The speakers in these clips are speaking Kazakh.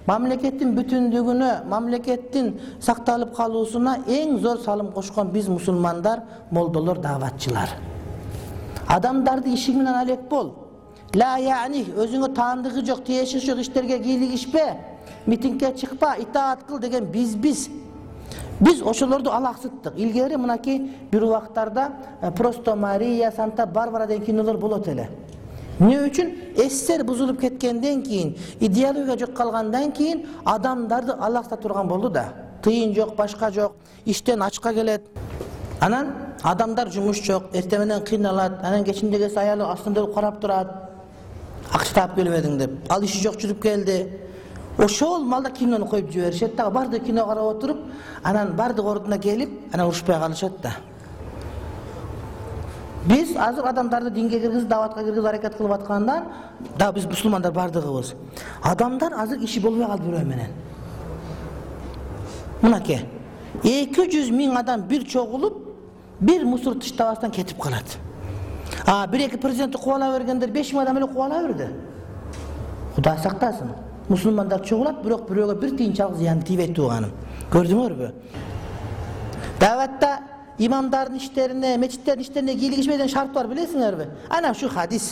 Мамлекеттин бүтүндүгүнө, мамлекеттин сакталып калуусуна эң зор салым кошкон биз мусулмандар, молдолор, дааватчылар. Адамдарды иши менен алек бол. Ла яни өзүңө таандыгы жок, тиеши жок иштерге кийлигишпе, митингге чыкпа, итаат кыл деген биз. Biz ошолорду алаксыттык. Илгери мынакей бир убактарда Просто Мария, Санта Барбара деген кинолор болот эле. Эмне үчүн? Эстер бузулуп кеткенден кийин, идеология жок калгандан кийин адамдарды алаксыта турган болду да. Тыйын жок, башка жок, иштен ачка келет. Анан адамдар жумуш жок, эртең менен кыйналат, анан кечиндеги аялы астында карап турат. Акча таап келбедиң деп. Ал иши жок жүрүп келди. Ошол малда кинону коюп жиберишет да, барды кино карап отуруп, анан бардык ордуна келип, анан урушпай калышат да. Биз азыр адамдарды динге киргизип, дааватка киргизип аракет кылып аткандан, да биз мусулмандар бардыгыбыз. Адамдар азыр иши болбой калды бирөө менен. Мынакей 200 миң адам бир чогулуп, бир мусор таштабастан кетип калат. Бир-эки президентти кубала бергендер 5 миң адам эле кубала берди. Кудай сактасын. Мусулмандар чогулат, бирок бирөөгө бир тиын чалгы зыян тийбейт тууганым. Көрдүңөрбү? Дааватта имамдардын иштерине, мечиттердин иштерине кийлигишпе деген шарт бар, билесиңерби? Ана ушу хадис.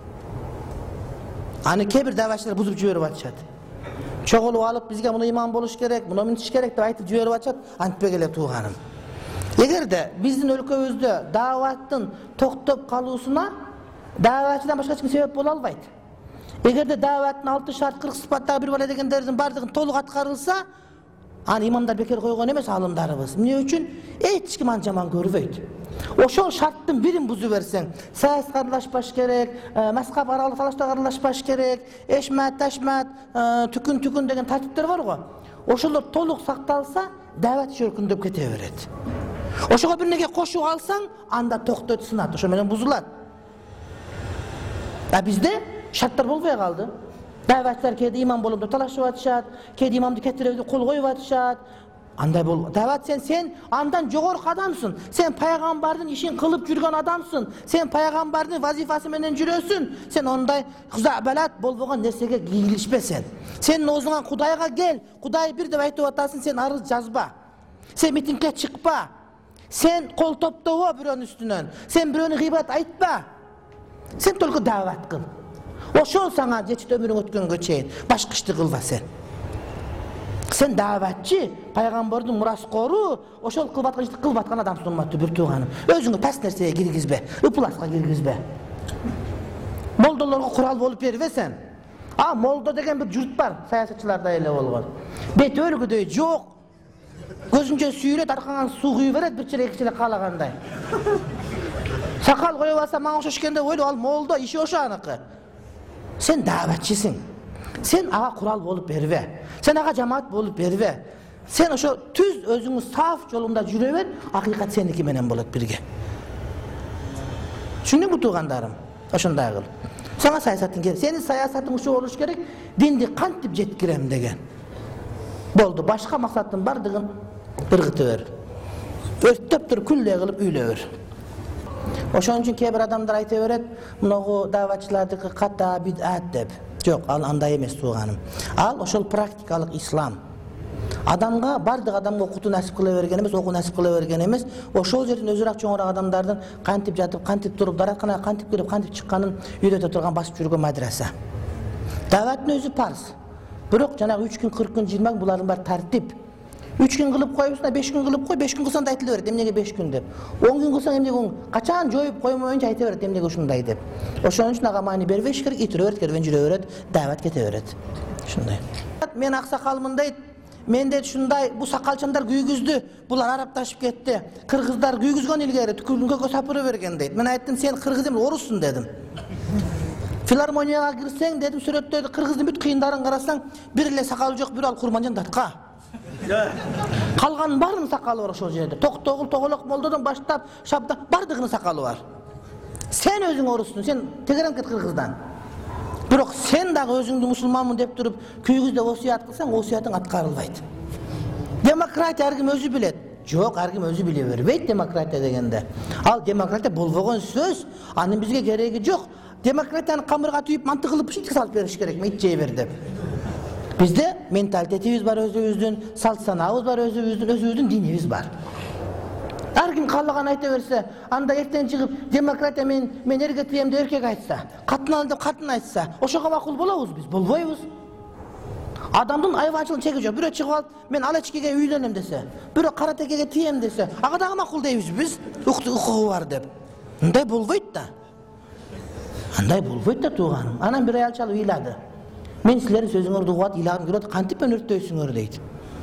Аны кээ бир дааватчылар бузуп жиберип атышат. Чогулуп алып, бизге муну имам болуш керек, муну мынтиш керек деп айтып жиберип атышат, антпек эле тууганым. Эгерде биздин өлкөбүздө дааваттын токтоп калуусуна дааватчыдан башка эч ким себеп боло албайт. Эгерде дааваттын 6 шарт 40 сыпаттагы бир бала дегендердин бардыгын толук аткарылса, аны имамдар бекер койгон эмес, алымдарыбыз. Эмне үчүн? Эч ким аны жаман көрбөйт. Ошол шарттын бирин бузуп берсең, саясатка аралашпаш керек, маскап аралык талаштарга аралашпаш керек, эшмат, ташмат, түкүн деген тартиптер бар го. Ошолор толук сакталса, даават жөркүндөп кете берет. Ошого бир неге кошуп алсаң, анда токтойт, сынат, ошо менен бузулат. Бизде шарттар болбой калды. Дааватчылар кээде имам болуп деп талашып атышат, кээде имамды кетиребди кол коюп атышат. Андай бол. Даават сен андан жогорку адамсың. Сен пайгамбардын ишин кылып жүргөн адамсың. Сен пайгамбардын вазифасы менен жүрөсүң. Сен ондай кызабалат болбогон нерсеге кийлишпе сен. Сен оозуңан Кудайга кел, Кудай бир деп айтып атасың, сен арыз жазба. Сен митингге чыкпа. Сен кол топтобо бирөөнүн үстүнөн. Сен бирөөнү гыйбат айтпа. Сен только даават кыл. Ошол саңа жетит өмүрүң өткөнгө чейин башка ишти кылба сен. Сен дааватчы, пайгамбардын мураскору, ошол кылып аткан ишти кылып аткан адамсың, урматтуу бир тууганым. Өзүңө пас нерсеге киргизбе, ыпласка киргизбе. Молдолорго курал болуп бербе сен. Молдо деген бир журт бар, саясатчыларда эле болгон. Бет өргүдөй жок. Көзүнчө сүйрөт, аркаңан суу куюп берет, бир челек эки челек каалагандай. Сакал коюп алса, мага окшош экенде ойлоп, ал молдо, иши ошо аныкы. Сен дааватчысың. Сен ага курал болуп бербе. Сен ага жамаат болуп бербе. Сен ошо түз өзүңү саф жолунда жүрө бер, акыйкат сеники менен болот бирге. Түшүндүңбү туугандарым? Ошондой кыл. Сага саясаттын керек. Сенин саясатың ушул болуш керек, динди кантип жеткирем деген. Болду, башка максаттын бардыгын ыргытып бер. Өрттөп туруп күлдө кылып үйлө бер. Ошон үчүн кээ бир адамдар айта берет, мынагу дааватчылардыкы ката бидат деп. Жок, ал андай эмес тууганым. Ал ошол практикалык ислам. Адамга, бардык адамга окутуу насип кыла берген эмес, окуу насип кыла берген эмес. Ошол жерден өзүрөөк чоңураак адамдардын кантип жатып, кантип туруп, даратканага кантип кирип, кантип чыкканын үйрөтө турган, басып жүргөн мадраса. Дааваттын өзү парз. Бирок жанагы 3 күн, 40 күн, 20 күн булардын баары тартип. 3 күн кылып коюпсуң, 5 күн кылып кой, 5 күн кылсаң да айтыла берет, эмнеге 5 күн деп. 10 күн кылсаң эмнеге 10? Качан жоюп коймоюнча айта берет, эмнеге ушундай деп. Ошон үчүн ага маани бербеш керек, итире берет, кербен жүрө берет, даават кете берет. Ушундай. Мен аксакалмын дейт. Мен дейт ушундай, бу сакалчандар күйгүздү, булар арапташып кетти. Кыргыздар күйгүзгөн илгери, түкүргөнгө сапыры берген дейт. Мен айттым, сен кыргыз эмес, орусsun дедим. Филармонияга кирсең дедим, сүрөттөрдү кыргыздын бүт кыйындарын карасаң, бир эле сакалы жок, бир ал Курманжан Датка. Калган баарынын сакалы бар ошол жерде. Токтогул, Тоголок молдодон баштап, Шабда бардыгынын сакалы бар. Сен өзүң орусsun, сен тегерем кет кыргыздан. Бирок сен дагы өзүңдү мусулманмын деп туруп, күйгүз деп осуят кылсаң, осуятың аткарылбайт. Демократия ар ким өзү билет. Жок, ар ким өзү биле бербейт демократия дегенде. Ал демократия болбогон сөз, анын бизге кереги жок. Демократияны камырга түйүп, мантык кылып ишке салып бериш керек, ит жей бер деп. Bizde mentalitetimiz var özümüzdün, salt sanağımız var özümüzdün dinimiz var. Her kim kallagan ayta verse, anda erten çıkıp demokratiya men erkek de erkek aytsa, katın aldı katın aytsa, oşoga makul bolabız biz, bolboybuz. Adamdın ayvançılığını çekiyor. Biri çıkıp alıp men alaçkege üylenem dese, biri karatekege tiyem dese, aqadağı makul deybiz biz, hukuku var dep. Anday bolboyt da. Anday bolboyt da tuğanım. Anam bir ayal çalıp iladı. Men sizlerin sözüңөрдү угат, илagым көрөт, кантип мен өрттөйсүңөр дейт.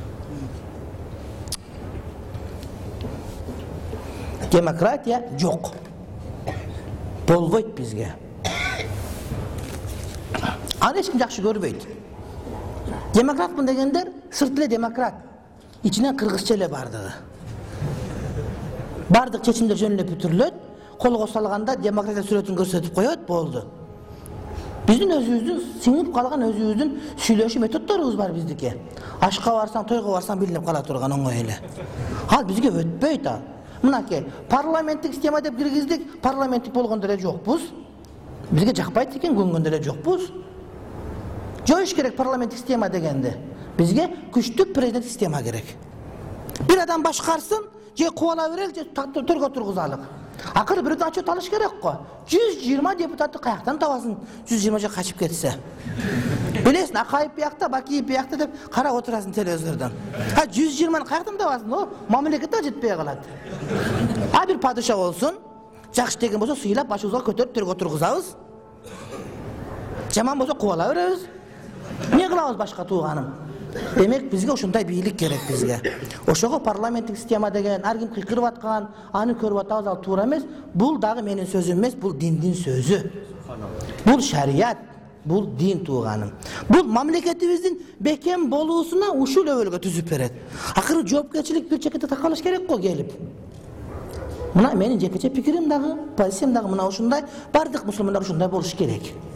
Demokratiya yok. Bolboyt bizge. Ana hiç kim jakşı görбөйт. Demokratmın degenler sırtlı demokrat. İçinden kırgızça ele bardığı. Bardık çeçimler jönüne pütürlöt, kolgo salganda demokratiya süretini көрсөтүп koyot, boldu. Bizden özümüzdün, sinip kalgan özümüzdün süйлöşü metotlarımız var bizdeki. Aşka varsan, toyga varsan bilinip kala turgan onu öyle. Hal bizge ötböйt ha. Mınaki, parlamentlik sistema dep girgizdik, parlamentlik bolgondere jokpuz. Bizge jakpayt eken көңгөндere jokpuz. Joyiş gerek parlamentlik sistema degende. Bizge güçlük prezident sistema gerek. Bir adam başkarsın, je kuvala verek, je törgө turguzalık. Akır bir açı talış gerek ko. 120 deputatı kayaktan tavasın, 120 je kaçıp ketse. Bilesin, akayıp yakta, bakiyip yakta dep kara oturasın televizordan. Ha 120'nin kayaktan tavasın, o mamlekette jetpeye kalat. Ha bir padişah olsun, jakşı degen bolsa suylap başımıza kötörüp törgө turguzabız. Jaman bolsa kuvala vereriz. Ne kılabız başka tuğanım? Demek bizge uşunday biyilik gerek bizge. Oşogo parlamentlik sistema degen, her kim kıykırıp atkan, anı körüp atağız al tuğra emes, bul dağı menin sözüm emes, bul dindin sözü. Bul şariat, bul din tuğanım. Bul mamleketimizin bekem boluğusuna uşul övölge tüzüp beret. Akırı joopkerçilik bir çekete takalış gerek ko gelip. Mına menin jekeçe pikirim dağı, pozisiyam dağı mına uşunday, bardık musulmanlar uşunday boluş gerek.